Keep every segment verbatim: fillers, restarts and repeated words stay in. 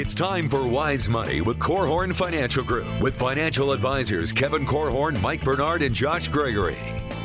It's time for Wise Money with Korhorn Financial Group with financial advisors Kevin Korhorn, Mike Bernard, and Josh Gregory.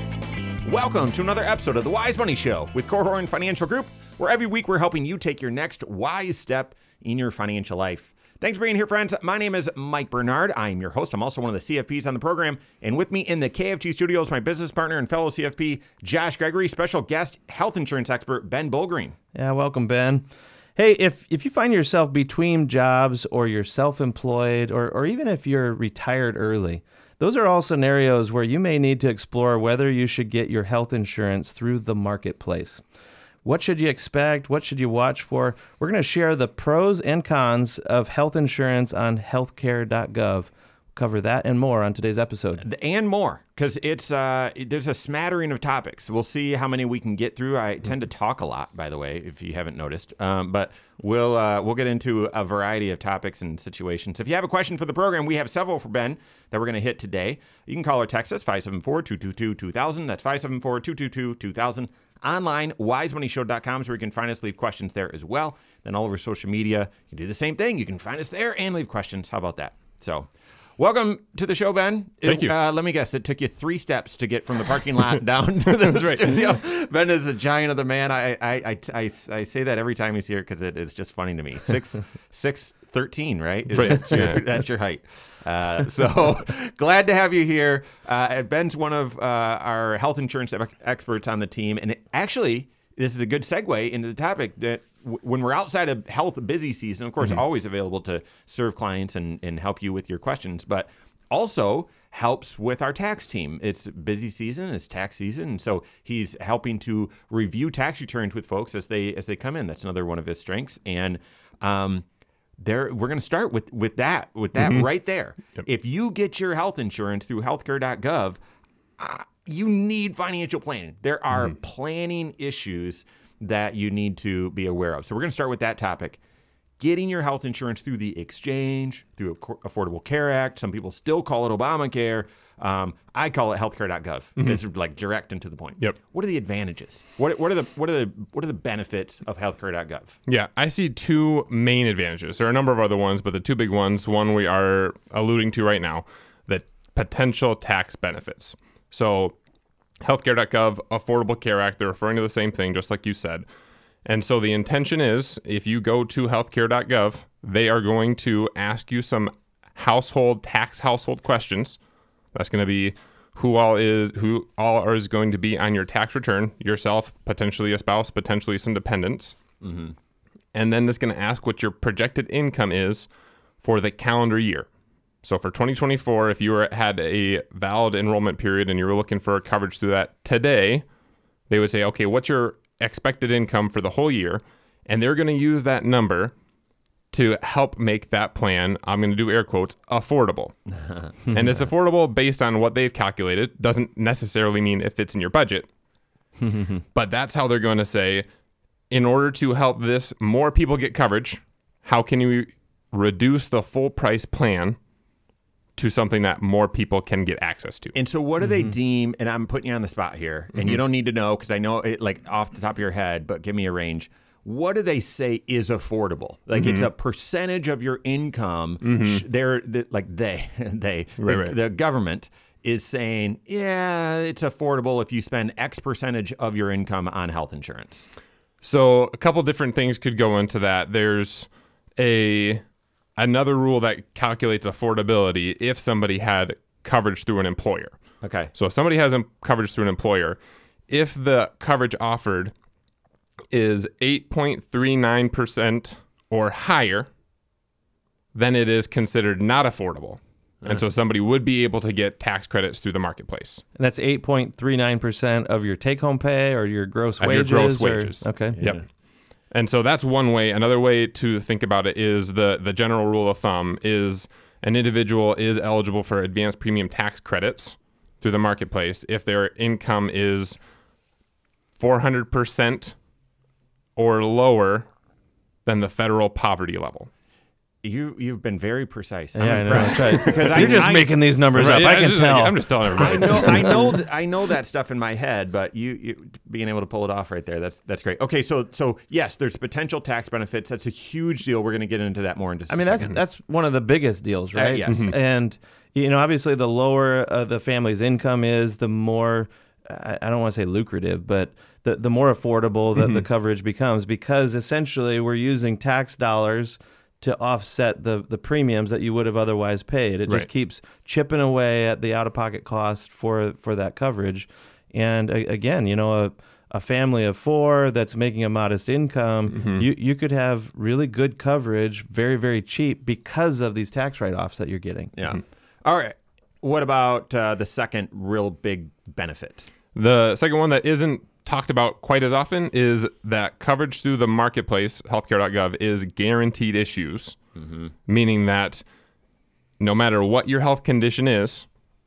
Welcome to another episode of the Wise Money Show with Korhorn Financial Group, where every week we're helping you take your next wise step in your financial life. Thanks for being here, friends. My name is Mike Bernard. I'm your host. I'm also one of the C F Ps on the program. And with me in the K F G studios, my business partner and fellow C F P, Josh Gregory, special guest health insurance expert, Ben Bullgreen. Yeah, welcome, Ben. Hey, if if you find yourself between jobs or you're self-employed or, or even if you're retired early, those are all scenarios where you may need to explore whether you should get your health insurance through the marketplace. What should you expect? What should you watch for? We're going to share the pros and cons of health insurance on healthcare dot gov. Cover that and more on today's episode. And more, because it's uh, there's a smattering of topics. We'll see how many we can get through. I tend to talk a lot, by the way, if you haven't noticed. Um, but we'll uh, we'll get into a variety of topics and situations. If you have a question for the program, we have several for Ben that we're going to hit today. You can call or text us, five seven four, two two two, two thousand. That's five seven four, two two two, two thousand. Online, wise money show dot com is where you can find us, leave questions there as well. Then all over social media, you can do the same thing. You can find us there and leave questions. How about that? So... welcome to the show, Ben. Thank it, you. Uh, let me guess. It took you three steps to get from the parking lot down to the That's right. studio. Ben is a giant of the man. I I, I, I, I say that every time he's here because it is just funny to me. Six, six, thirteen, right? Is Right. That's, your, Yeah. that's your height. Uh, so glad to have you here. Uh, Ben's one of uh, our health insurance experts on the team. And it, actually, this is a good segue into the topic that when we're outside of health busy season, of course, mm-hmm. always available to serve clients and, and help you with your questions, but also helps with our tax team. It's busy season, it's tax season, and so he's helping to review tax returns with folks as they as they come in. That's another one of his strengths. And um, there we're going to start with with that with that mm-hmm. right there. Yep. If you get your health insurance through healthcare dot gov, uh, you need financial planning. There are mm-hmm. planning issues that you need to be aware of. So we're going to start with that topic. Getting your health insurance through the exchange, through Affordable Care Act. Some people still call it Obamacare. Um, I call it healthcare dot gov. Mm-hmm. It's like direct and to the point. Yep. What are the advantages? What what are the what are the what are the benefits of healthcare dot gov? Yeah, I see two main advantages. There are a number of other ones, but the two big ones, one we are alluding to right now, the potential tax benefits. So healthcare dot gov, Affordable Care Act, they're referring to the same thing, just like you said. And so the intention is, if you go to healthcare dot gov, they are going to ask you some household tax household questions. That's going to be who all is who all is going to be on your tax return, yourself, potentially a spouse, potentially some dependents. Mm-hmm. And then it's going to ask what your projected income is for the calendar year. So for twenty twenty-four, if you were, had a valid enrollment period and you were looking for coverage through that today, they would say, okay, what's your expected income for the whole year? And they're going to use that number to help make that plan, I'm going to do air quotes, affordable. And it's affordable based on what they've calculated. Doesn't necessarily mean it fits in your budget. But that's how they're going to say, in order to help this more people get coverage, how can you reduce the full price plan to something that more people can get access to? And so what do mm-hmm. they deem, and I'm putting you on the spot here, and mm-hmm. you don't need to know because I know it like off the top of your head, but give me a range. What do they say is affordable? Like mm-hmm. it's a percentage of your income. Mm-hmm. They're, they're like they, they, right, the, right. the government is saying, yeah, it's affordable if you spend X percentage of your income on health insurance. So a couple different things could go into that. There's a... another rule that calculates affordability if somebody had coverage through an employer. Okay. So if somebody has coverage through an employer, if the coverage offered is eight point three nine percent or higher, then it is considered not affordable. Uh-huh. And so somebody would be able to get tax credits through the marketplace. And that's eight point three nine percent of your take-home pay or your gross of wages? Your gross or, wages. Okay. Yep. Yeah. And so that's one way. Another way to think about it is the, the general rule of thumb is an individual is eligible for advanced premium tax credits through the marketplace if their income is four hundred percent or lower than the federal poverty level. You you've been very precise. I'm Yeah, I know, impressed. that's right. Because I- You're just I- making these numbers Right, up. yeah, I it's can just tell. like- I'm just telling everybody. I know, I know, th- I know that stuff in my head, but you, you being able to pull it off right there—that's that's great. Okay, so so yes, there's potential tax benefits. That's a huge deal. We're going to get into that more in just. I mean, a that's second. that's one of the biggest deals, right? yes. Mhm. And you know, obviously, the lower uh, the family's income is, the more I, I don't want to say lucrative, but the the more affordable that the coverage becomes, because essentially we're using tax dollars to offset the the premiums that you would have otherwise paid. It just Right. keeps chipping away at the out-of-pocket cost for for that coverage. And a, again, you know, a a family of four that's making a modest income, Mm-hmm. you you could have really good coverage, very very cheap, because of these tax write-offs that you're getting. Yeah. All right. What about uh, the second real big benefit? The second one that isn't talked about quite as often is that coverage through the marketplace, healthcare dot gov, is guaranteed issues, meaning that no matter what your health condition is,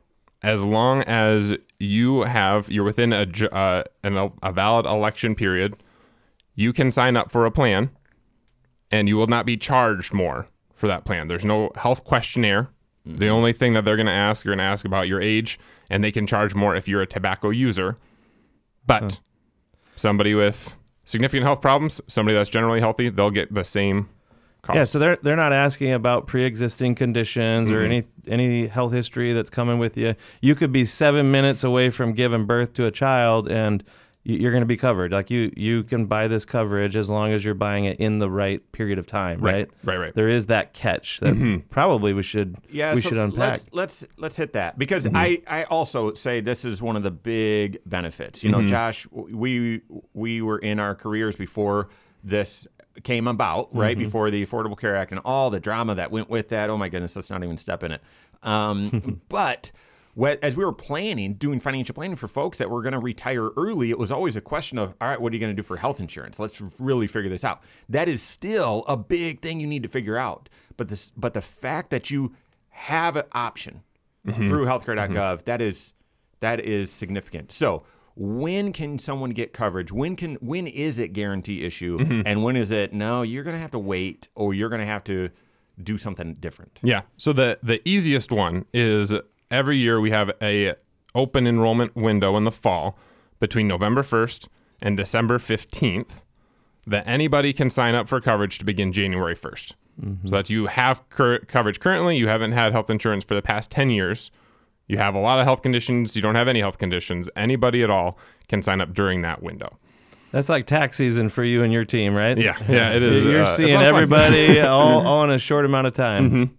as long as you have you're within a ju- uh, an, a valid election period, you can sign up for a plan, and you will not be charged more for that plan. There's no health questionnaire. The only thing that they're going to ask, you're going to ask about your age, and they can charge more if you're a tobacco user. But somebody with significant health problems, somebody that's generally healthy, they'll get the same cost. Yeah, so they're they're not asking about pre-existing conditions or any any health history that's coming with you. You could be seven minutes away from giving birth to a child, and y- you're going to be covered. Like you you can buy this coverage as long as you're buying it in the right period of time, right? Right, right. There is that catch that probably we should Yeah, we so should unpack. Let's let's let's hit that, because I, I also say this is one of the big benefits. You know, Josh, we we were in our careers before this came about, right? Before the Affordable Care Act and all the drama that went with that. Oh my goodness, let's not even step in it. Um, but what, as we were planning, doing financial planning for folks that were going to retire early, it was always a question of, all right, what are you going to do for health insurance? Let's really figure this out. That is still a big thing you need to figure out. But this, but the fact that you have an option through healthcare dot gov, that is that is significant. So when can someone get coverage? When can when is it guarantee issue? And when is it, no, you're going to have to wait, or you're going to have to do something different? Yeah. So the the easiest one is every year we have a open enrollment window in the fall between November first and December fifteenth that anybody can sign up for coverage to begin January first. So that you have cur- coverage currently, you haven't had health insurance for the past ten years, you have a lot of health conditions, you don't have any health conditions, anybody at all can sign up during that window. That's like tax season for you and your team, right? Yeah, yeah, it is. You're uh, it's a seeing lot of fun. everybody all, all in a short amount of time.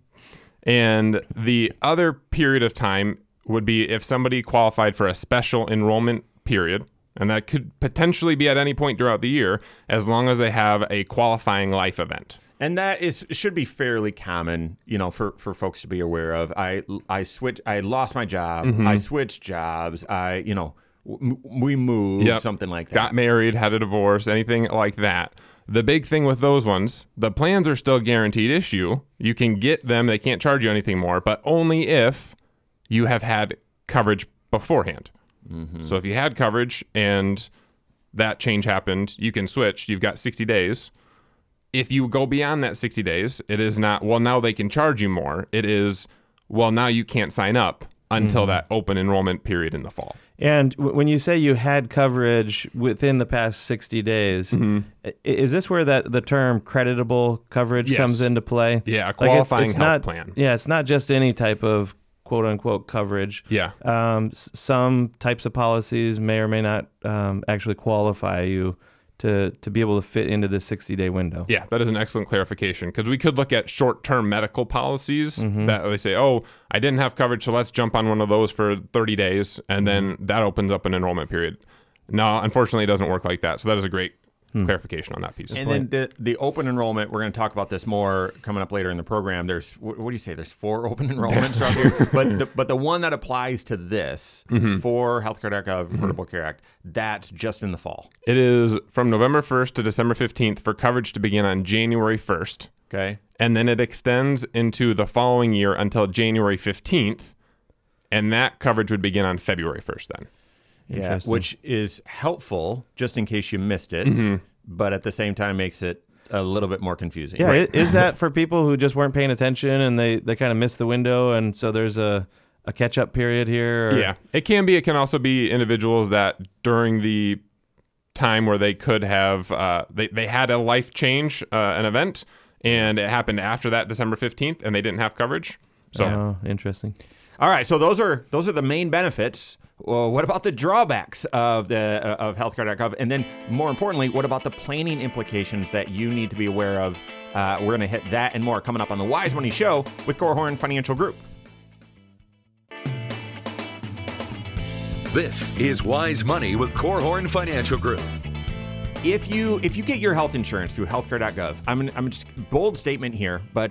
And the other period of time would be if somebody qualified for a special enrollment period, and that could potentially be at any point throughout the year, as long as they have a qualifying life event. And that is should be fairly common, you know, for, for folks to be aware of. I I switch. I lost my job. I switched jobs. I you know w- we moved, Yep. something like that. Got married, had a divorce, anything like that. The big thing with those ones, the plans are still guaranteed issue. You can get them. They can't charge you anything more, but only if you have had coverage beforehand. So if you had coverage and that change happened, you can switch. You've got sixty days. If you go beyond that sixty days, it is not, well, now they can charge you more. It is, well, now you can't sign up until that open enrollment period in the fall. And w- when you say you had coverage within the past sixty days, i- is this where that the term creditable coverage Yes. comes into play? Yeah, a Like, it's- qualifying it's health not, plan. Yeah, it's not just any type of quote unquote coverage. Yeah. Um, s- some types of policies may or may not um, actually qualify you to to be able to fit into this sixty day window. Yeah, that is an excellent clarification, because we could look at short-term medical policies Mm-hmm. that they say, oh, I didn't have coverage, so let's jump on one of those for thirty days, and then Mm-hmm. that opens up an enrollment period. No, unfortunately, it doesn't work like that. So that is a great clarification on that piece. And then the the open enrollment, we're going to talk about this more coming up later in the program. There's what, what do you say? There's four open enrollments out here, but the, but the one that applies to this for healthcare dot gov, Affordable Care Act, that's just in the fall. It is from November first to December fifteenth for coverage to begin on January first. Okay. And then it extends into the following year until January fifteenth, and that coverage would begin on February first then. Yeah, Interesting. which is helpful just in case you missed it, but at the same time makes it a little bit more confusing. Yeah, Right. i- is that for people who just weren't paying attention and they, they kind of missed the window, and so there's a, a catch-up period here? Or? Yeah, it can be. It can also be individuals that during the time where they could have, uh, they, they had a life change, uh, an event, and it happened after that December fifteenth, and they didn't have coverage. So Oh, interesting. All right, so those are those are the main benefits. Well, what about the drawbacks of the uh, of healthcare dot gov? And then, more importantly, what about the planning implications that you need to be aware of? Uh, we're going to hit that and more coming up on the Wise Money Show with Korhorn Financial Group. This is Wise Money with Korhorn Financial Group. If you if you get your health insurance through healthcare dot gov, I'm I'm just bold statement here, but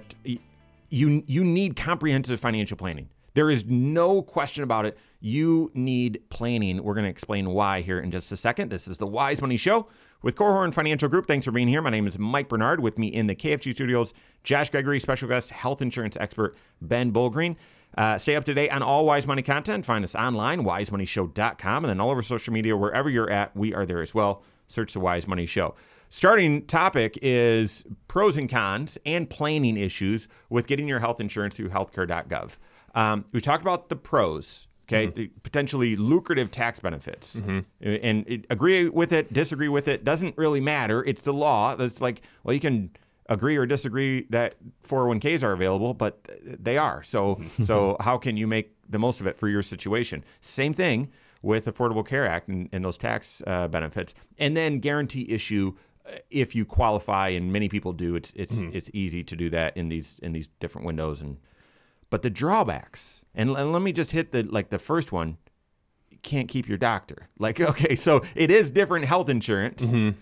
you you need comprehensive financial planning. There is no question about it. You need planning. We're going to explain why here in just a second. This is the Wise Money Show with Korhorn Financial Group. Thanks for being here. My name is Mike Bernard. With me in the K F G studios, Josh Gregory, special guest, health insurance expert Ben Bullgreen. Uh, stay up to date on all Wise Money content. Find us online, wise money show dot com, and then all over social media, wherever you're at, we are there as well. Search the Wise Money Show. Starting topic is pros and cons and planning issues with getting your health insurance through healthcare dot gov. Um, we talked about the pros, okay, mm-hmm. the potentially lucrative tax benefits. Mm-hmm. And it, agree with it, disagree with it, doesn't really matter. It's the law. It's like, well, you can agree or disagree that four oh one k's are available, but they are. So, so how can you make the most of it for your situation? Same thing with Affordable Care Act and, and those tax uh, benefits. And then guarantee issue, if you qualify, and many people do, it's it's mm-hmm. it's easy to do that in these in these different windows. And but the drawbacks, and, and let me just hit the like the first one, you can't keep your doctor. Like, okay, so it is different health insurance. Mm-hmm.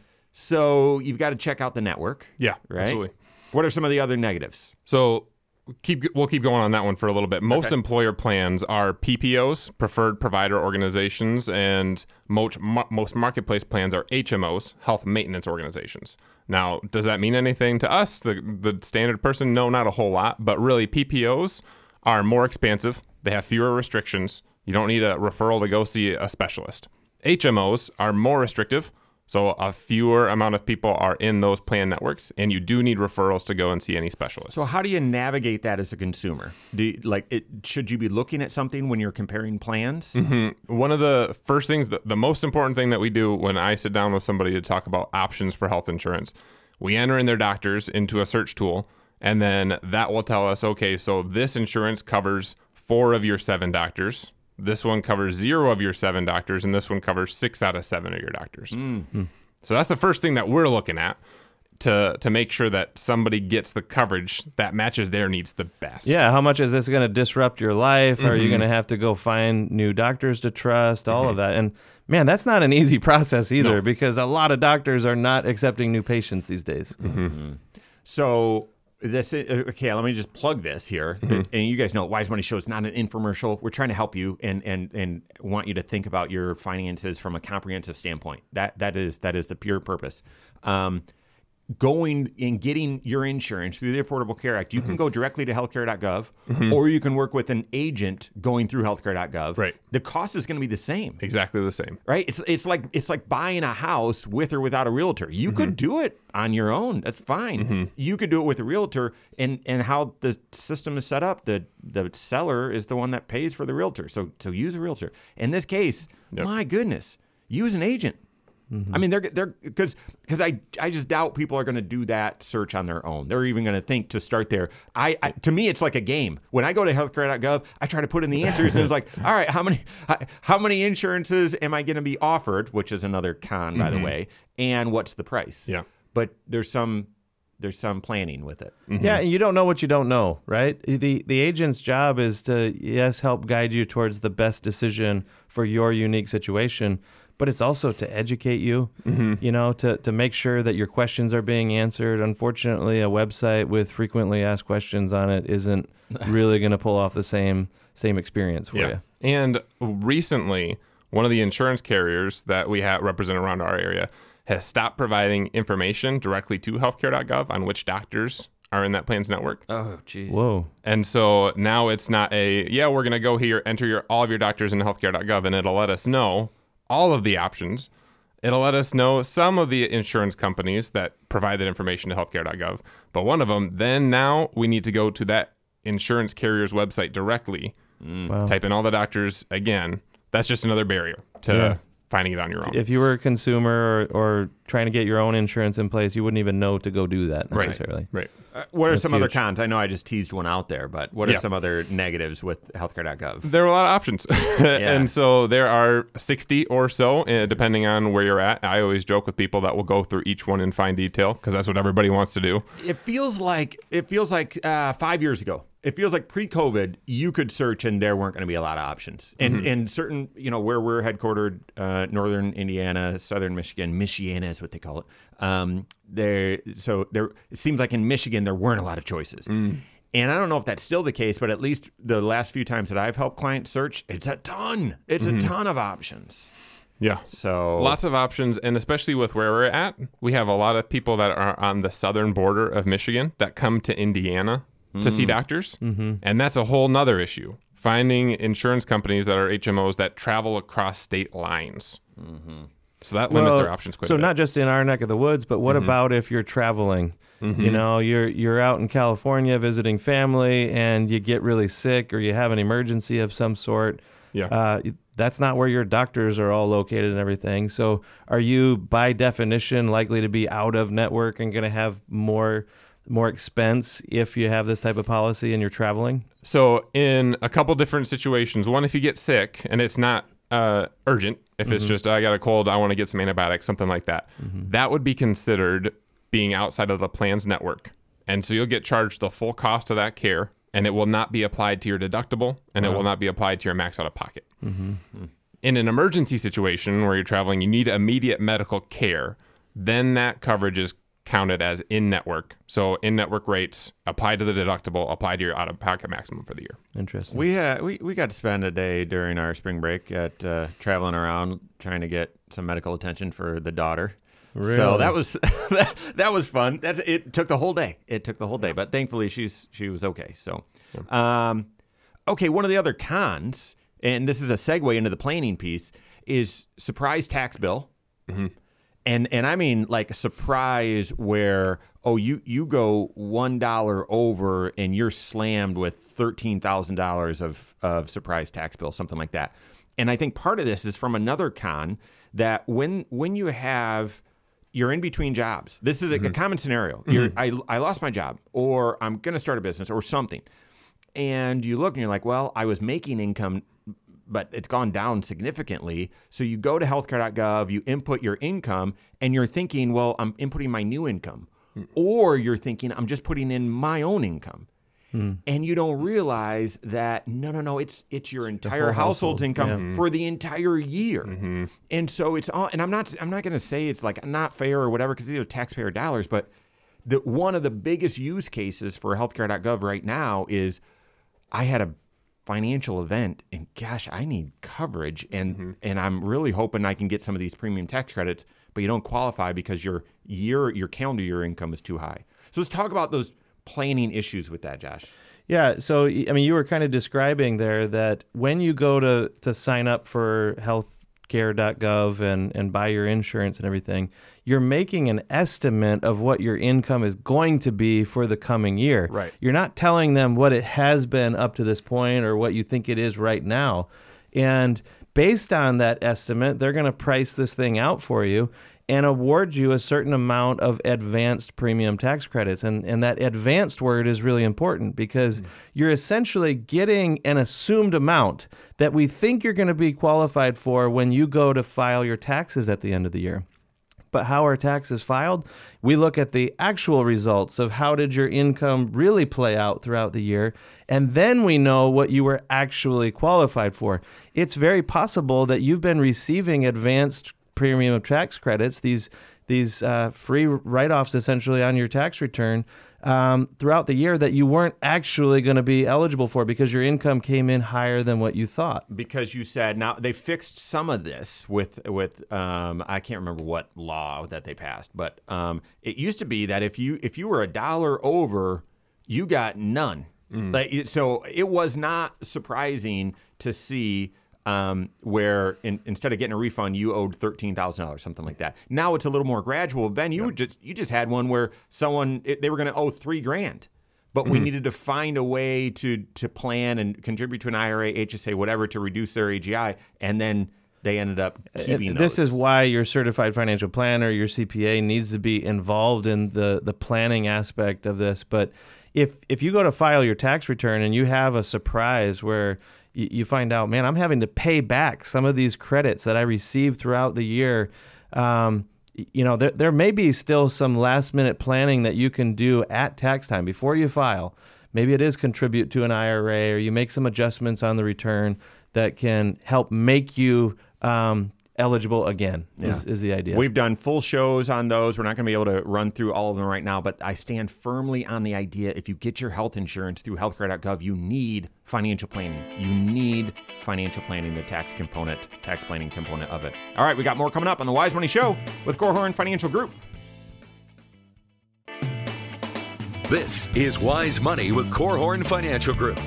So you've got to check out the network. Yeah, right? Absolutely. What are some of the other negatives? So keep we'll keep going on that one for a little bit. Most okay. employer plans are P P Os, preferred provider organizations, and most most marketplace plans are H M Os, health maintenance organizations. Now, does that mean anything to us, the the standard person? No, not a whole lot. But really, P P Os are more expansive. They have fewer restrictions. You don't need a referral to go see a specialist. H M Os are more restrictive. So a fewer amount of people are in those plan networks, and you do need referrals to go and see any specialists. So how do you navigate that as a consumer? Do you, like it, should you be looking at something when you're comparing plans? Mm-hmm. One of the first things, the, the most important thing that we do when I sit down with somebody to talk about options for health insurance, we enter in their doctors into a search tool, and then that will tell us, okay, so this insurance covers four of your seven doctors. This one covers zero of your seven doctors, and this one covers six out of seven of your doctors. Mm-hmm. So that's the first thing that we're looking at to to make sure that somebody gets the coverage that matches their needs the best. Yeah, how much is this going to disrupt your life? Mm-hmm. Are you going to have to go find new doctors to trust? All mm-hmm. of that. And man, that's not an easy process either, no. because a lot of doctors are not accepting new patients these days. Mm-hmm. Mm-hmm. So this okay, let me just plug this here. Mm-hmm. And you guys know Wise Money Show is not an infomercial. We're trying to help you and and and want you to think about your finances from a comprehensive standpoint. That that is that is the pure purpose. Um, going and getting your insurance through the Affordable Care Act, you mm-hmm. can go directly to healthcare dot gov, mm-hmm. or you can work with an agent going through healthcare dot gov. Right. The cost is going to be the same. Exactly the same. Right? It's it's like it's like buying a house with or without a realtor. You mm-hmm. could do it on your own. That's fine. Mm-hmm. You could do it with a realtor, and and how the system is set up, the the seller is the one that pays for the realtor. So so use a realtor. In this case, yep. my goodness, use an agent. Mm-hmm. I mean, they're they're because because I I just doubt people are going to do that search on their own. They're even going to think to start there. I, I to me, it's like a game. When I go to healthcare dot gov, I try to put in the answers, and it's like, all right, how many how many insurances am I going to be offered? Which is another con, by mm-hmm. the way. And what's the price? Yeah. But there's some there's some planning with it. Mm-hmm. Yeah, and you don't know what you don't know, right? The the agent's job is to yes help guide you towards the best decision for your unique situation. But it's also to educate you, mm-hmm. you know, to, to make sure that your questions are being answered. Unfortunately, a website with frequently asked questions on it isn't really going to pull off the same same experience for yeah. you. And recently, one of the insurance carriers that we have represented around our area has stopped providing information directly to healthcare dot gov on which doctors are in that plan's network. Oh, geez. Whoa. And so now it's not a, yeah, we're going to go here, enter your all of your doctors in healthcare dot gov, and it'll let us know all of the options. It'll let us know some of the insurance companies that provide that information to healthcare dot gov, but one of them, then now we need to go to that insurance carrier's website directly, Wow. type in all the doctors again. That's just another barrier to Yeah. finding it on your own. If you were a consumer or, or trying to get your own insurance in place, you wouldn't even know to go do that Right. necessarily. Right. Uh, what are That's some other huge. cons? I know I just teased one out there, but what are Yeah. some other negatives with healthcare dot gov? There are a lot of options. And so there are sixty or so, uh, depending on where you're at. I always joke with people that will go through each one in fine detail because that's what everybody wants to do. It feels like it feels like uh, five years ago. It feels like pre-COVID, you could search and there weren't going to be a lot of options. And Mm-hmm. and certain, you know, where we're headquartered, uh, northern Indiana, southern Michigan, Michiana is what they call it. Um, there, so there, it seems like in Michigan there weren't a lot of choices. Mm. And I don't know if that's still the case, but at least the last few times that I've helped clients search, it's a ton. It's Mm-hmm. a ton of options. Yeah. So Lots of options, and especially with where we're at, we have a lot of people that are on the southern border of Michigan that come to Indiana to see doctors, mm-hmm. and that's a whole nother issue. Finding insurance companies that are H M Os that travel across state lines. Mm-hmm. So that limits Well, their options quite so a bit. not just in our neck of the woods, but what about if you're traveling? You know, you're you're out in California visiting family, and you get really sick, or you have an emergency of some sort. Yeah. Uh, that's not where your doctors are all located and everything. So, are you by definition likely to be out of network and going to have more more expense if you have this type of policy and you're traveling? So in a couple different situations, one, if you get sick and it's not uh, urgent, if Mm-hmm. it's just, I got a cold, I want to get some antibiotics, something like that, Mm-hmm. that would be considered being outside of the plan's network. And so you'll get charged the full cost of that care, and it will not be applied to your deductible, and it will not be applied to your max out of pocket. Mm-hmm. In an emergency situation where you're traveling, you need immediate medical care, then that coverage is counted as in-network. So in-network rates apply to the deductible, apply to your out-of-pocket maximum for the year. Interesting. We, uh, we we got to spend a day during our spring break at uh, traveling around trying to get some medical attention for the daughter. So Really? that was that, that was fun. That's it took the whole day. It took the whole day, but thankfully she's she was okay. So, um, okay. One of the other cons, and this is a segue into the planning piece, is surprise tax bill. Mm-hmm. And and I mean like a surprise where, oh, you, you go one dollar over and you're slammed with thirteen thousand dollars of, of surprise tax bill, something like that. And I think part of this is from another con that when when you have, you're in between jobs. This is a, a common scenario. You're, I, I lost my job, or I'm going to start a business or something. And you look and you're like, well, I was making income, but it's gone down significantly. So you go to healthcare dot gov, you input your income, and you're thinking, well, I'm inputting my new income. Or you're thinking, I'm just putting in my own income. Hmm. And you don't realize that, no, no, no, it's it's your entire whole household's household, income for the entire year. And so it's all, and I'm not I'm not going to say it's like not fair or whatever, because these are taxpayer dollars, but the, one of the biggest use cases for healthcare dot gov right now is I had a financial event and gosh, I need coverage, and mm-hmm. and I'm really hoping I can get some of these premium tax credits, but you don't qualify because your year your calendar year income is too high. So let's talk about those planning issues with that, Josh. Yeah, so I mean, you were kind of describing there that when you go to to sign up for healthcare dot gov and and buy your insurance and everything, you're making an estimate of what your income is going to be for the coming year. Right. You're not telling them what it has been up to this point or what you think it is right now. And based on that estimate, they're going to price this thing out for you and award you a certain amount of advanced premium tax credits. And, and that advanced word is really important because mm-hmm. you're essentially getting an assumed amount that we think you're going to be qualified for when you go to file your taxes at the end of the year. But how are taxes filed? We look at the actual results of how did your income really play out throughout the year, and then we know what you were actually qualified for. It's very possible that you've been receiving advanced premium tax credits, these these uh, free write-offs essentially on your tax return um, throughout the year that you weren't actually going to be eligible for because your income came in higher than what you thought. Because you said, now they fixed some of this with, with um, I can't remember what law that they passed, but um, it used to be that if you if you were a dollar over, you got none. Mm. Like, it, so it was not surprising to see um, where in, instead of getting a refund, you owed thirteen thousand dollars, something like that. Now it's a little more gradual. Ben, you yeah. would just you just had one where someone it, they were going to owe three grand, but mm-hmm. we needed to find a way to to plan and contribute to an I R A, H S A, whatever, to reduce their A G I, and then they ended up keeping This those. is why your certified financial planner, your C P A, needs to be involved in the the planning aspect of this. But if if you go to file your tax return and you have a surprise where you, you find out, man, I'm having to pay back some of these credits that I received throughout the year, um, you know, there there may be still some last minute planning that you can do at tax time before you file. Maybe it is contribute to an I R A, or you make some adjustments on the return that can help make you um, eligible again, is, yeah. is the idea. We've done full shows on those. We're not going to be able to run through all of them right now, but I stand firmly on the idea if you get your health insurance through healthcare dot gov, you need financial planning. You need financial planning, the tax component, tax planning component of it. All right, we got more coming up on the Wise Money Show with Korhorn Financial Group. This is Wise Money with Korhorn Financial Group.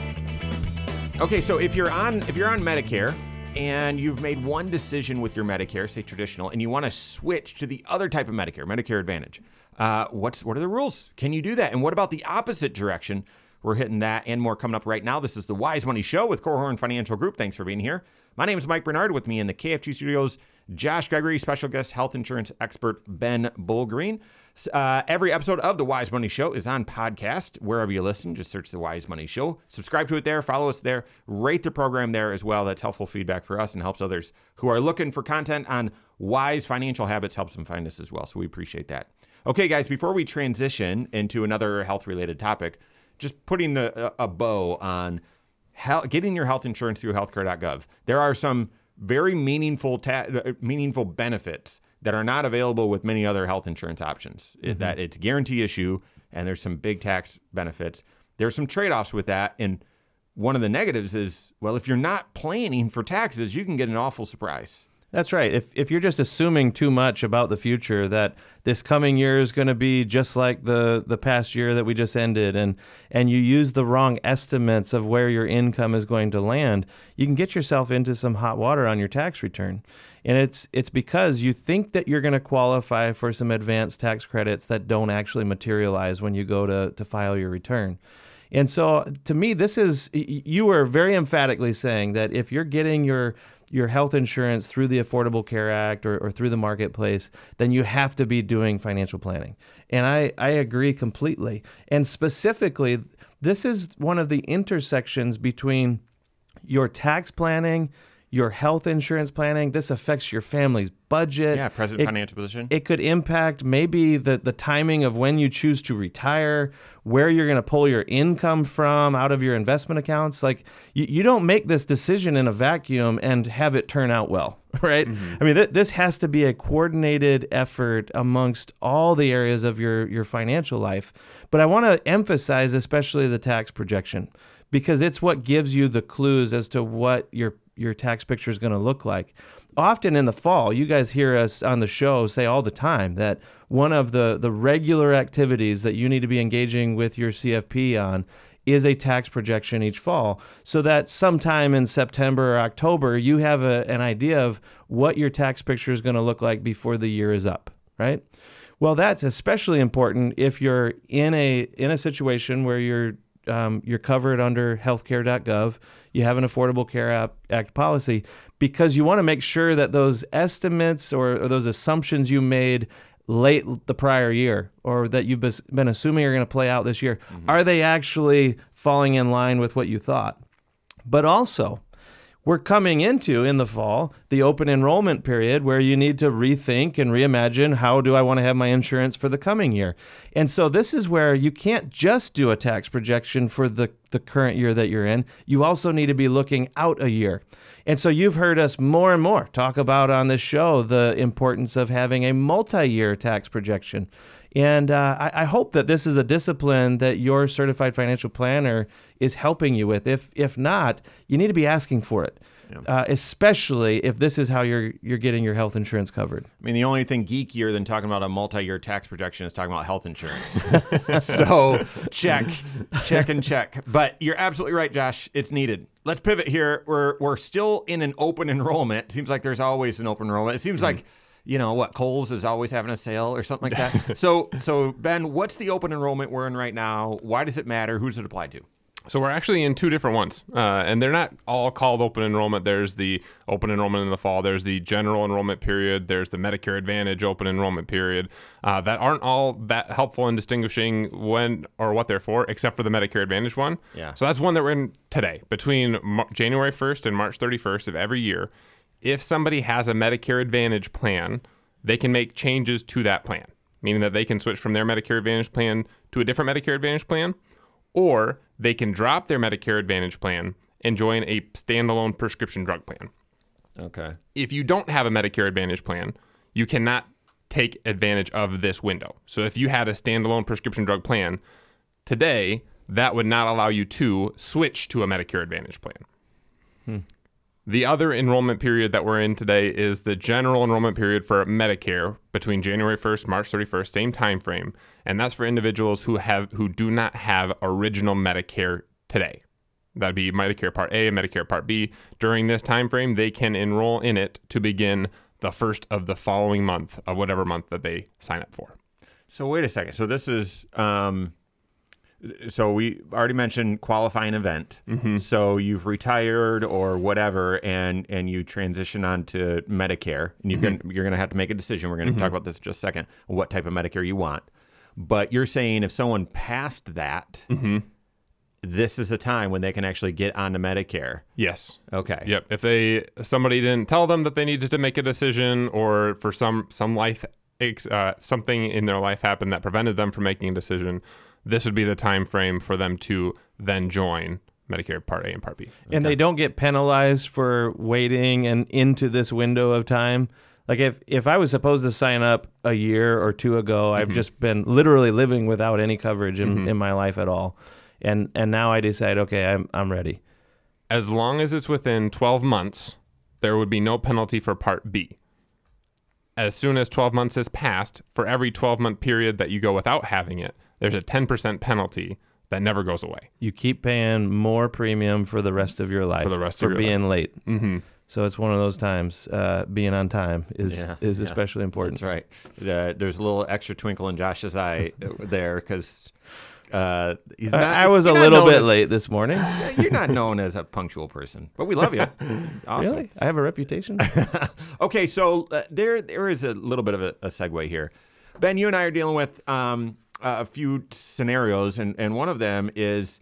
Okay, so if you're on if you're on Medicare and you've made one decision with your Medicare, say traditional, and you want to switch to the other type of Medicare, Medicare Advantage, uh, what's what are the rules? Can you do that? And what about the opposite direction? We're hitting that and more coming up right now. This is the Wise Money Show with Korhorn Financial Group. Thanks for being here. My name is Mike Bernard. With me in the K F G studios, Josh Gregory, special guest health insurance expert Ben Bullgreen. Uh, every episode of the Wise Money Show is on podcast. Wherever you listen, just search the Wise Money Show. Subscribe to it there. Follow us there. Rate the program there as well. That's helpful feedback for us and helps others who are looking for content on wise financial habits, helps them find us as well. So we appreciate that. Okay, guys, before we transition into another health-related topic, just putting the, a, a bow on health, getting your health insurance through healthcare dot gov. There are some very meaningful ta- meaningful benefits that are not available with many other health insurance options. Mm-hmm. It, that it's a guarantee issue, and there's some big tax benefits. There's some trade-offs with that, and one of the negatives is, well, if you're not planning for taxes, you can get an awful surprise. That's right. If if you're just assuming too much about the future, that this coming year is going to be just like the, the past year that we just ended, and and you use the wrong estimates of where your income is going to land, you can get yourself into some hot water on your tax return. And it's it's because you think that you're going to qualify for some advanced tax credits that don't actually materialize when you go to, to file your return. And so to me, this is, you are very emphatically saying that if you're getting your your health insurance through the Affordable Care Act or, or through the marketplace, then you have to be doing financial planning. And I, I agree completely. And specifically, this is one of the intersections between your tax planning, your health insurance planning. This affects your family's budget. Yeah, present it, financial position. It could impact maybe the, the timing of when you choose to retire, where you're going to pull your income from out of your investment accounts. Like, you, you don't make this decision in a vacuum and have it turn out well, right? Mm-hmm. I mean, th- this has to be a coordinated effort amongst all the areas of your, your financial life. But I want to emphasize especially the tax projection, because it's what gives you the clues as to what your your tax picture is going to look like. Often in the fall, you guys hear us on the show say all the time that one of the, the regular activities that you need to be engaging with your C F P on is a tax projection each fall, so that sometime in September or October, you have a, an idea of what your tax picture is going to look like before the year is up, right? Well, that's especially important if you're in a in a situation where you're Um, you're covered under healthcare dot gov, you have an Affordable Care Act policy, because you want to make sure that those estimates or, or those assumptions you made late the prior year, or that you've been assuming are going to play out this year, mm-hmm. are they actually falling in line with what you thought? But also, we're coming into, in the fall, the open enrollment period where you need to rethink and reimagine, how do I want to have my insurance for the coming year? And so this is where you can't just do a tax projection for the, the current year that you're in. You also need to be looking out a year. And so you've heard us more and more talk about on this show the importance of having a multi-year tax projection. And uh, I, I hope that this is a discipline that your certified financial planner is helping you with. If if not, you need to be asking for it. uh, especially if this is how you're you're getting your health insurance covered. I mean, the only thing geekier than talking about a multi-year tax projection is talking about health insurance. So check, check, and check. But you're absolutely right, Josh. It's needed. Let's pivot here. We're we're still in an open enrollment. It seems like there's always an open enrollment. It seems mm-hmm. like, you know, what, Kohl's is always having a sale or something like that. so, so Ben, what's the open enrollment we're in right now? Why does it matter? Who does it apply to? So we're actually in two different ones, uh, and they're not all called open enrollment. There's the open enrollment in the fall. There's the general enrollment period. There's the Medicare Advantage open enrollment period uh, that aren't all that helpful in distinguishing when or what they're for, except for the Medicare Advantage one. Yeah. So that's one that we're in today. Between Mar- January first and March thirty-first of every year, if somebody has a Medicare Advantage plan, they can make changes to that plan, meaning that they can switch from their Medicare Advantage plan to a different Medicare Advantage plan, or they can drop their Medicare Advantage plan and join a standalone prescription drug plan. Okay. If you don't have a Medicare Advantage plan, you cannot take advantage of this window. So if you had a standalone prescription drug plan today, that would not allow you to switch to a Medicare Advantage plan. Hmm. The other enrollment period that we're in today is the general enrollment period for Medicare between January first, March thirty-first, same time frame, and that's for individuals who have who do not have original Medicare today. That'd be Medicare Part A and Medicare Part B. During this time frame, they can enroll in it to begin the first of the following month of whatever month that they sign up for. So wait a second. So this is um So we already mentioned qualifying event. Mm-hmm. So you've retired or whatever, and and you transition on to Medicare, and you mm-hmm. can you're going to have to make a decision. We're going to mm-hmm. talk about this in just a second. What type of Medicare you want? But you're saying if someone passed that, mm-hmm. this is the time when they can actually get onto Medicare. Yes. Okay. Yep. If they somebody didn't tell them that they needed to make a decision, or for some some life uh, something in their life happened that prevented them from making a decision, this would be the time frame for them to then join Medicare Part A and Part B. And okay. they don't get penalized for waiting and into this window of time. Like if, if I was supposed to sign up a year or two ago, mm-hmm. I've just been literally living without any coverage in, mm-hmm. in my life at all. And and now I decide, okay, I'm I'm ready. As long as it's within twelve months, there would be no penalty for Part B. As soon as twelve months has passed, for every twelve-month period that you go without having it, there's a ten percent penalty that never goes away. You keep paying more premium for the rest of your life for the rest for of your being life. late. Mm-hmm. So it's one of those times. Uh, being on time is yeah, is yeah. especially important. That's right. Uh, there's a little extra twinkle in Josh's eye there because uh, he's not. I, I was a not little bit as, late this morning. You're not known as a punctual person, but we love you. Awesome. Really? I have a reputation. Okay, so uh, there there is a little bit of a, a segue here. Ben, you and I are dealing with um, a few scenarios, and, and one of them is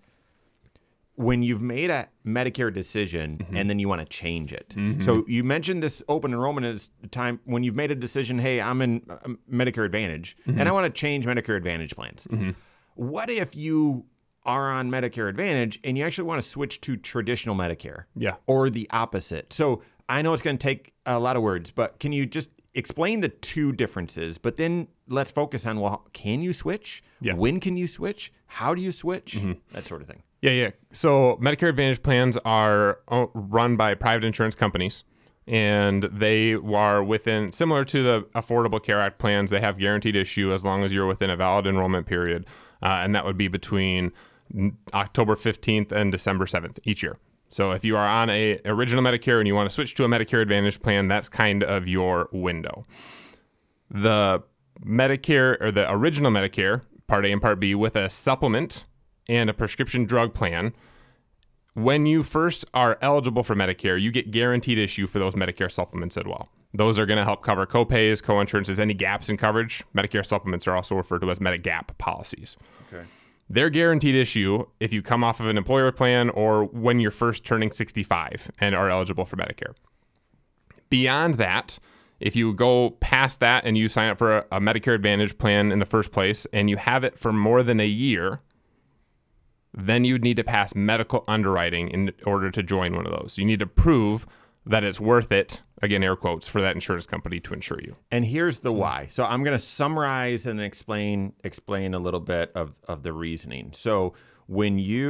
when you've made a Medicare decision mm-hmm. and then you want to change it. Mm-hmm. So you mentioned this open enrollment is the time when you've made a decision, hey, I'm in uh, Medicare Advantage, mm-hmm. and I want to change Medicare Advantage plans. Mm-hmm. What if you are on Medicare Advantage and you actually want to switch to traditional Medicare? Yeah. Or the opposite. So I know it's going to take a lot of words, but can you just explain the two differences, but then let's focus on, well, can you switch? Yeah. When can you switch? How do you switch? Mm-hmm. That sort of thing. Yeah, yeah. So Medicare Advantage plans are run by private insurance companies, and they are within, similar to the Affordable Care Act plans, they have guaranteed issue as long as you're within a valid enrollment period, uh, and that would be between October fifteenth and December seventh each year. So if you are on a original Medicare and you want to switch to a Medicare Advantage plan, that's kind of your window. The Medicare, or the original Medicare, Part A and Part B, with a supplement and a prescription drug plan, when you first are eligible for Medicare, you get guaranteed issue for those Medicare supplements as well. Those are going to help cover copays, co-insurances, any gaps in coverage. Medicare supplements are also referred to as Medigap policies. Okay. They're guaranteed issue if you come off of an employer plan or when you're first turning sixty-five and are eligible for Medicare. Beyond that, if you go past that and you sign up for a, a Medicare Advantage plan in the first place and you have it for more than a year, then you'd need to pass medical underwriting in order to join one of those. You need to prove that it's worth it, again, air quotes, for that insurance company to insure you. And here's the why. So I'm going to summarize and explain explain a little bit of, of the reasoning. So when you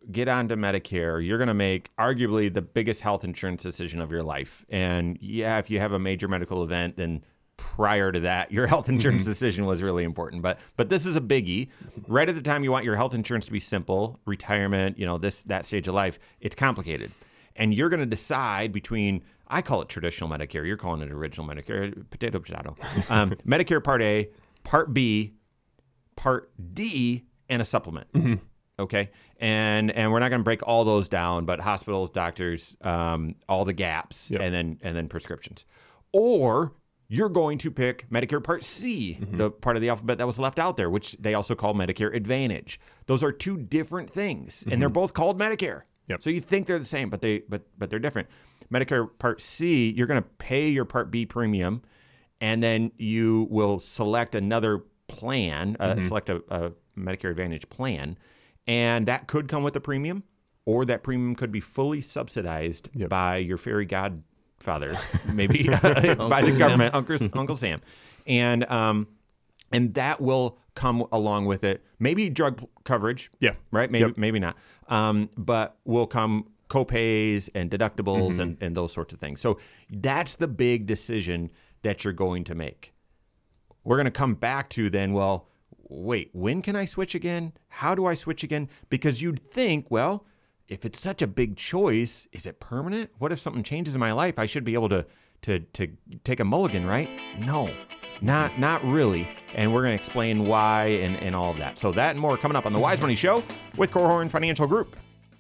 get onto Medicare, you're going to make arguably the biggest health insurance decision of your life. And yeah, if you have a major medical event, then prior to that, your health insurance mm-hmm. decision was really important. But but this is a biggie. Right at the time you want your health insurance to be simple, retirement, you know, this that stage of life, it's complicated. And you're going to decide between, I call it traditional Medicare, you're calling it original Medicare, potato, potato. Um, Medicare Part A, Part B, Part D, and a supplement. Mm-hmm. Okay. And and we're not going to break all those down, but hospitals, doctors, um, all the gaps, yep. and then and then prescriptions. Or you're going to pick Medicare Part C, mm-hmm. the part of the alphabet that was left out there, which they also call Medicare Advantage. Those are two different things, mm-hmm. and they're both called Medicare. Yep. So you think they're the same, but they but but they're different. Medicare Part C, you're going to pay your Part B premium, and then you will select another plan, uh, mm-hmm. select a, a Medicare Advantage plan, and that could come with a premium, or that premium could be fully subsidized yep. by your fairy godfather, maybe by the government, Uncle, Uncle Sam, and um, and that will come along with it. Maybe drug coverage, yeah, right? Maybe yep. maybe not, um, but will come co-pays and deductibles mm-hmm. and, and those sorts of things. So that's the big decision that you're going to make. We're going to come back to then, well, wait, when can I switch again? How do I switch again? Because you'd think, well, if it's such a big choice, is it permanent? What if something changes in my life? I should be able to to to take a mulligan, right? No, not not really. And we're going to explain why and, and all of that. So that and more coming up on the Wise Money Show with Korhorn Financial Group.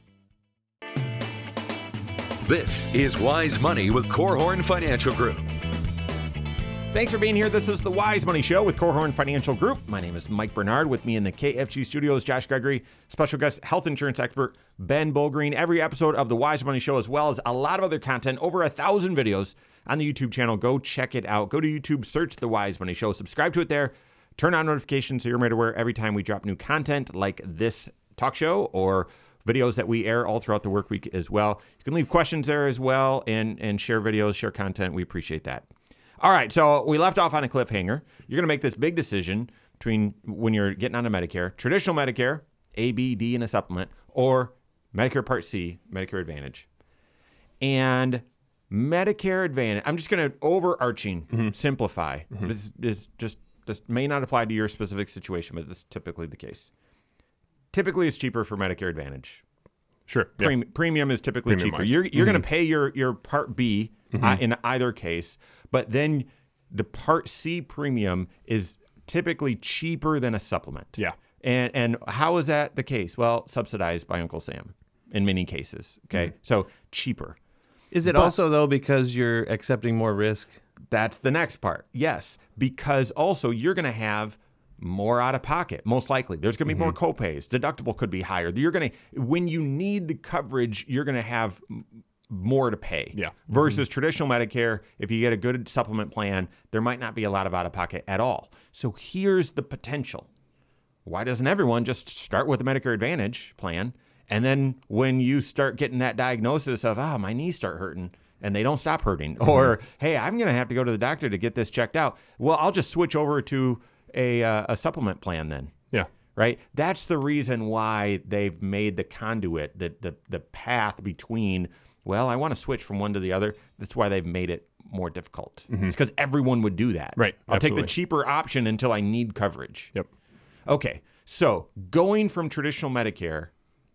This is Wise Money with Korhorn Financial Group. Thanks for being here. This is the Wise Money Show with Korhorn Financial Group. My name is Mike Bernard. With me in the K F G studios, Josh Gregory, special guest health insurance expert Ben Bullgreen. Every episode of the Wise Money Show, as well as a lot of other content, over a thousand videos on the YouTube channel. Go check it out. Go to YouTube, search the Wise Money Show, subscribe to it there, turn on notifications so you're made aware every time we drop new content like this talk show or videos that we air all throughout the work week as well. You can leave questions there as well and, and share videos, share content. We appreciate that. All right, so we left off on a cliffhanger. You're going to make this big decision between when you're getting onto Medicare, traditional Medicare, A, B, D, and a supplement, or Medicare Part C, Medicare Advantage. And Medicare Advantage, I'm just going to overarching mm-hmm. simplify. Mm-hmm. This is just this may not apply to your specific situation, but this is typically the case. Typically, it's cheaper for Medicare Advantage. Sure. Pre- yeah. Premium is typically Premium cheaper. wise. You're you're mm-hmm. going to pay your your Part B mm-hmm. uh, in either case, but then the Part C premium is typically cheaper than a supplement. Yeah. And and how is that the case? Well, subsidized by Uncle Sam in many cases. Okay. Mm-hmm. So cheaper. Is it but, also, though, because you're accepting more risk? That's the next part. Yes. Because also you're going to have more out of pocket, most likely. There's going to be mm-hmm. more co-pays. Deductible could be higher. You're going to, when you need the coverage, you're going to have more to pay. Yeah. Versus mm-hmm. traditional Medicare, if you get a good supplement plan, there might not be a lot of out of pocket at all. So here's the potential. Why doesn't everyone just start with the Medicare Advantage plan? And then when you start getting that diagnosis of, oh, my knees start hurting, and they don't stop hurting, mm-hmm. or, hey, I'm going to have to go to the doctor to get this checked out. Well, I'll just switch over to a uh, a supplement plan then. Yeah. Right? That's the reason why they've made the conduit, the the the path between, well, I want to switch from one to the other. That's why they've made it more difficult. Mm-hmm. It's because everyone would do that. Right. I'll Absolutely. take the cheaper option until I need coverage. Yep. Okay. So going from traditional Medicare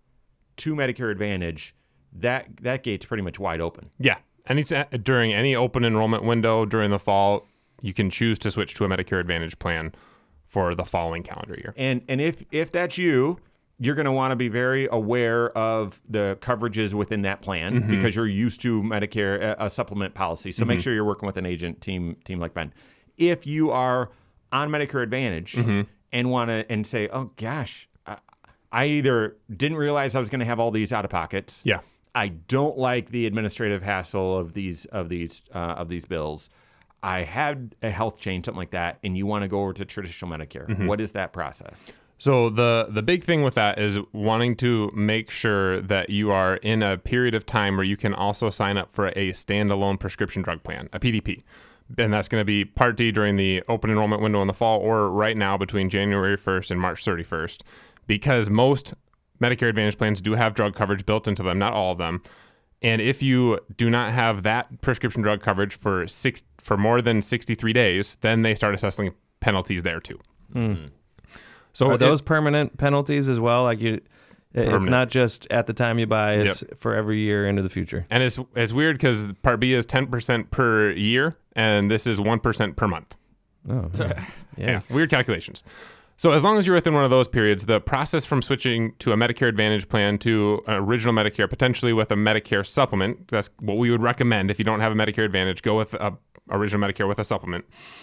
to Medicare Advantage, that that gate's pretty much wide open. Yeah. Any t- during any open enrollment window during the fall, you can choose to switch to a Medicare Advantage plan for the following calendar year. And and if if that's you, you're going to want to be very aware of the coverages within that plan mm-hmm. because you're used to Medicare, a, a supplement policy. So mm-hmm. make sure you're working with an agent team team like Ben. If you are on Medicare Advantage mm-hmm. and want to and say, oh gosh, I, I either didn't realize I was going to have all these out of pockets. Yeah. I don't like the administrative hassle of these of these uh, of these bills. I had a health change, something like that, and you want to go over to traditional Medicare. Mm-hmm. What is that process? So the the big thing with that is wanting to make sure that you are in a period of time where you can also sign up for a standalone prescription drug plan, a P D P. And that's going to be Part D during the open enrollment window in the fall, or right now between January first and March thirty-first. Because most Medicare Advantage plans do have drug coverage built into them, not all of them. And if you do not have that prescription drug coverage for six for more than sixty-three days, then they start assessing penalties there too. Mm. So are it- those permanent penalties as well? Like you, it's Permanent. not just at the time you buy; it's for every year into the future. And it's it's weird because Part B is ten percent per year, and this is one percent per month. Oh, yeah. Yeah, weird calculations. So as long as you're within one of those periods, the process from switching to a Medicare Advantage plan to an original Medicare, potentially with a Medicare supplement, that's what we would recommend. If you don't have a Medicare Advantage, go with a original Medicare with a supplement.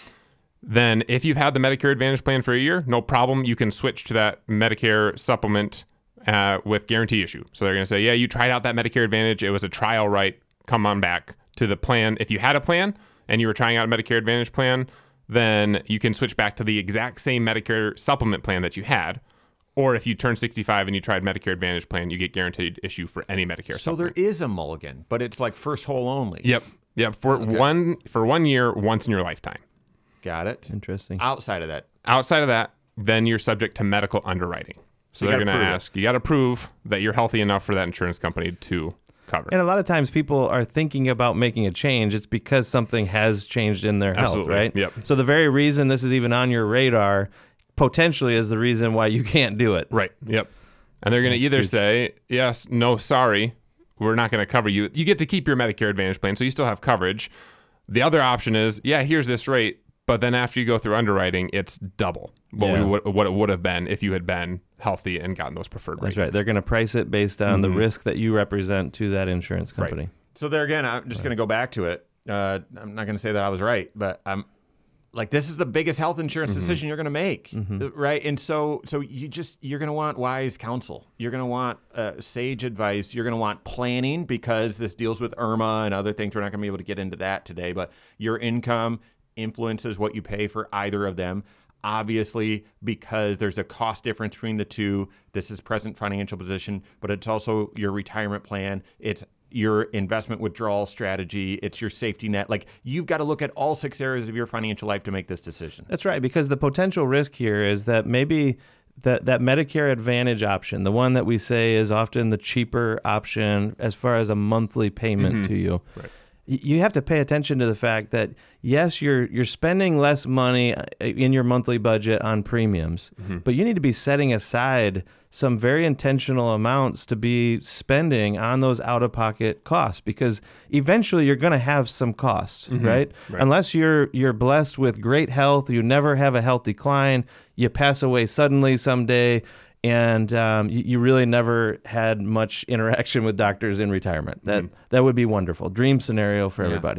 Then if you've had the Medicare Advantage plan for a year, no problem. You can switch to that Medicare supplement uh, with guarantee issue. So they're going to say, yeah, you tried out that Medicare Advantage. It was a trial right. Come on back to the plan. If you had a plan and you were trying out a Medicare Advantage plan, then you can switch back to the exact same Medicare supplement plan that you had. Or if you turn sixty-five and you tried Medicare Advantage plan, you get guaranteed issue for any Medicare So supplement. there is a mulligan, but it's like first whole only. Yep. Yep. For Okay. one for one year, once in your lifetime. Got it. Interesting. Outside of that, Outside of that, then you're subject to medical underwriting. So You they're gotta going to prove it. ask, you got to prove that you're healthy enough for that insurance company to cover. And a lot of times people are thinking about making a change. It's because something has changed in their Absolutely. health, right? Yep. So the very reason this is even on your radar potentially is the reason why you can't do it. Right. Yep. And they're going to either huge. say, yes, no, sorry, we're not going to cover you. You get to keep your Medicare Advantage plan, so you still have coverage. The other option is, yeah, here's this rate, but then after you go through underwriting, it's double what, Yeah. we would, what it would have been if you had been healthy and gotten those preferred rates. That's right. They're going to price it based on the risk that you represent to that insurance company. so there again, I'm just going to go back to it. Uh, I'm not going to say that I was right, but I'm like, this is the biggest health insurance decision you're going to make, uh, right? And so, so you just you're going to want wise counsel. You're going to want uh, sage advice. You're going to want planning because this deals with IRMA and other things. We're not going to be able to get into that today, but your income influences what you pay for either of them. Obviously, because there's a cost difference between the two. This is present financial position, but it's also your retirement plan. It's your investment withdrawal strategy. It's your safety net. Like, you've got to look at all six areas of your financial life to make this decision. That's right, because the potential risk here is that maybe that, that Medicare Advantage option, the one that we say is often the cheaper option as far as a monthly payment to you, Right. y- you have to pay attention to the fact that, yes, you're you're spending less money in your monthly budget on premiums, but you need to be setting aside some very intentional amounts to be spending on those out-of-pocket costs, because eventually you're going to have some costs, right? Right. Unless you're you're blessed with great health, you never have a health decline, you pass away suddenly someday, and um, you, you really never had much interaction with doctors in retirement. That that would be wonderful, dream scenario for everybody.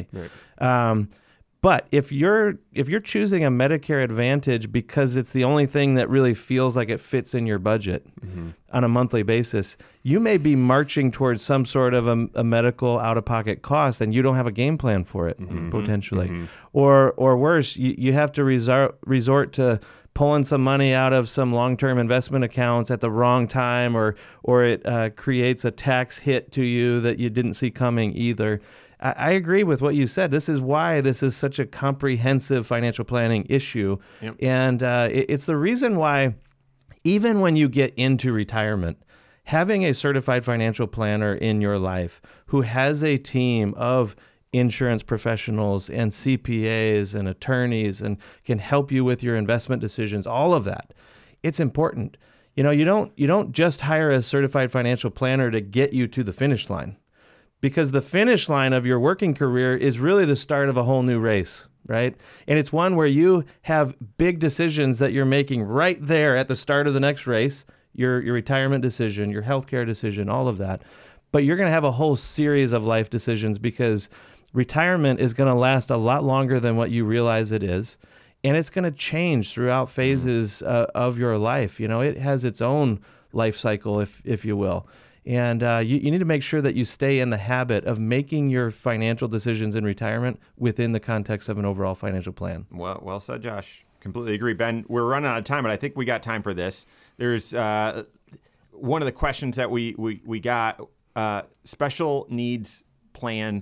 Um, but if you're if you're choosing a Medicare Advantage because it's the only thing that really feels like it fits in your budget on a monthly basis, you may be marching towards some sort of a, a medical out-of-pocket cost, and you don't have a game plan for it potentially, or or worse, you, you have to resort resort to pulling some money out of some long-term investment accounts at the wrong time, or or it uh, creates a tax hit to you that you didn't see coming either. I, I agree with what you said. This is why this is such a comprehensive financial planning issue, Yep. and uh, it, it's the reason why even when you get into retirement, having a certified financial planner in your life who has a team of insurance professionals and C P As and attorneys and can help you with your investment decisions, all of that, it's important. You know, you don't you don't just hire a certified financial planner to get you to the finish line, because the finish line of your working career is really the start of a whole new race, right? And it's one where you have big decisions that you're making right there at the start of the next race, your your retirement decision, your healthcare decision, all of that. But you're going to have a whole series of life decisions, because retirement is going to last a lot longer than what you realize it is. And it's going to change throughout phases uh, of your life. You know, it has its own life cycle, if if you will. And uh, you, you need to make sure that you stay in the habit of making your financial decisions in retirement within the context of an overall financial plan. Well, well said, Josh. Completely agree. Ben, we're running out of time, but I think we got time for this. There's uh, one of the questions that we, we, we got, uh, special needs plans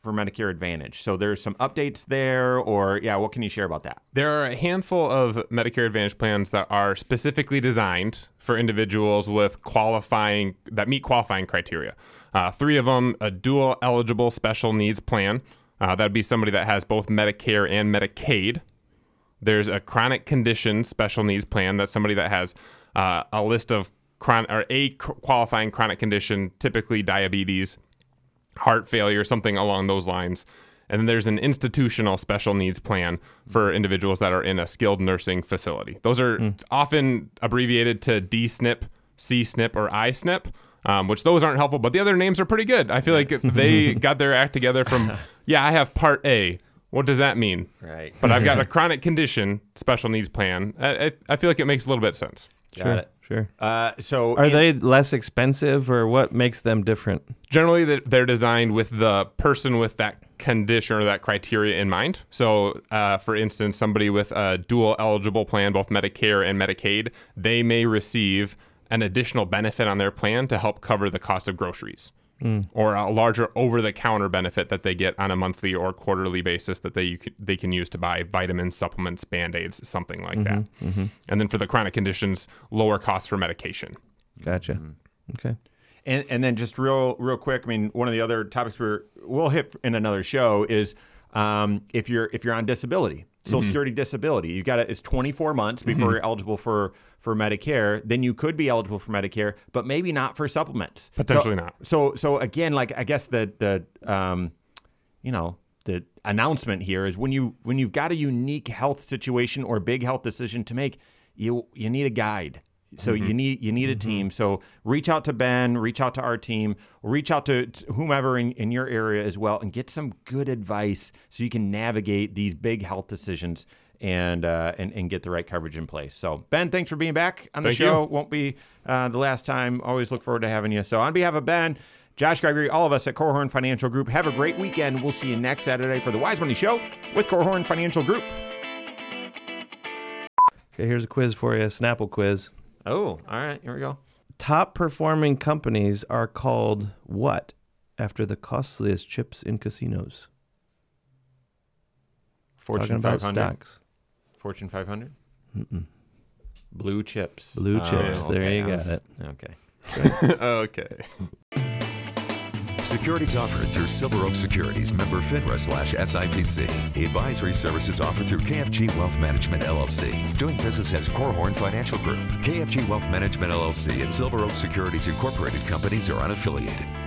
for Medicare Advantage. So there's some updates there, or yeah, what can you share about that? There are a handful of Medicare Advantage plans that are specifically designed for individuals with qualifying that meet qualifying criteria. Uh, three of them: a dual eligible special needs plan. Uh, that'd be somebody that has both Medicare and Medicaid. There's a chronic condition special needs plan. That's somebody that has uh, a list of chron- or a qualifying chronic condition, typically diabetes, heart failure, something along those lines. And then there's an institutional special needs plan for individuals that are in a skilled nursing facility. Those are mm. often abbreviated to D S N P, C S N P, or I S N P, um, which those aren't helpful, but the other names are pretty good. I feel like they got their act together from, yeah, I have Part A. What does that mean? Right. But I've got a chronic condition special needs plan. I, I, I feel like it makes a little bit of sense. Got sure, it. Sure. Uh, so are in- they less expensive, or what makes them different? Generally, they're designed with the person with that condition or that criteria in mind. So, uh, for instance, somebody with a dual eligible plan, both Medicare and Medicaid, they may receive an additional benefit on their plan to help cover the cost of groceries. Mm. Or a larger over-the-counter benefit that they get on a monthly or quarterly basis that they they can use to buy vitamins, supplements, Band-Aids, something like mm-hmm, that. Mm-hmm. And then for the chronic conditions, lower costs for medication. Gotcha. Mm-hmm. Okay. And and then just real real quick, I mean, one of the other topics we're, we'll hit in another show is um, if you're if you're on disability, Social mm-hmm. Security disability, you got it. It's twenty-four months before mm-hmm. you're eligible for for Medicare. Then you could be eligible for Medicare, but maybe not for supplements. Potentially so, not. So so again, like I guess the the um, you know the announcement here is when you when you've got a unique health situation or big health decision to make, you you need a guide. So mm-hmm. you need you need a team. So reach out to Ben, reach out to our team, reach out to, to whomever in, in your area as well, and get some good advice so you can navigate these big health decisions and uh, and, and get the right coverage in place. So Ben, thanks for being back on the Thank show. You. Won't be uh, the last time. Always look forward to having you. So on behalf of Ben, Josh Gregory, all of us at Korhorn Financial Group, have a great weekend. We'll see you next Saturday for the Wise Money Show with Korhorn Financial Group. Okay, here's a quiz for you, a Snapple quiz. Oh, all right. Here we go. Top performing companies are called what after the costliest chips in casinos? Fortune Talking about five hundred. Stocks. Fortune five hundred? Mm-mm. Blue chips. Blue Oh, chips. There okay. you I got was- it. Okay. Okay. Securities offered through Silver Oak Securities, member FINRA slash S I P C. Advisory services offered through K F G Wealth Management, L L C. Doing business as Korhorn Financial Group. K F G Wealth Management, L L C and Silver Oak Securities Incorporated companies are unaffiliated.